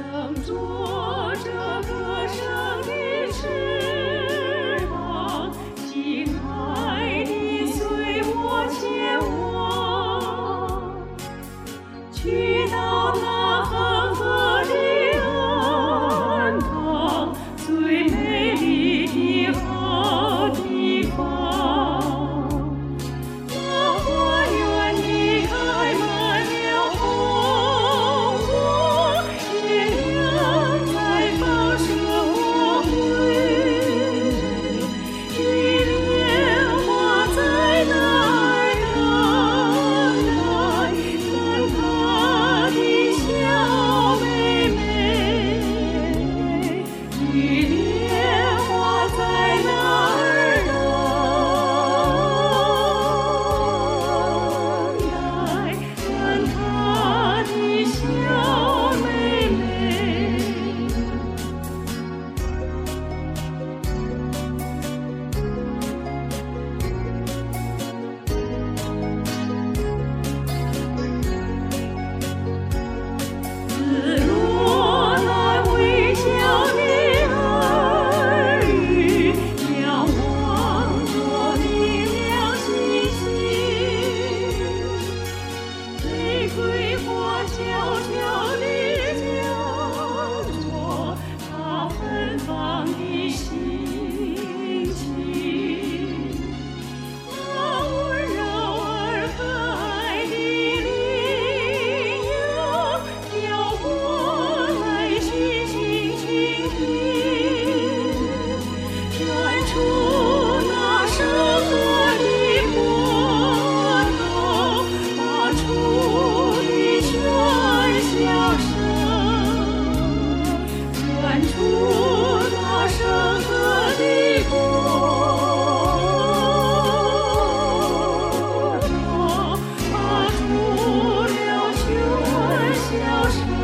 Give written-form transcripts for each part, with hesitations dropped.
乘着这歌声的翅膀，亲爱的，随我前往，去到那恒河的岸旁，最美丽的好地方。那花园里开满了红果，月亮在放射光辉，玉莲花在那儿等待，看她的小妹妹。玉莲花在那儿等待，看她的小妹妹。自若那微笑的儿女，仰望着明亮星星，玫瑰花悄悄地讲着它芬芳的心情。那温柔而可爱的羚羊飘过来，细细倾听，远处那山河的波涛发出的喧嚣声，远处那山河的波涛发出了喧嚣声。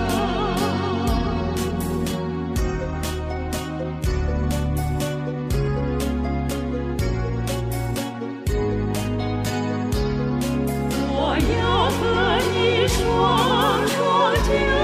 我要和你双双交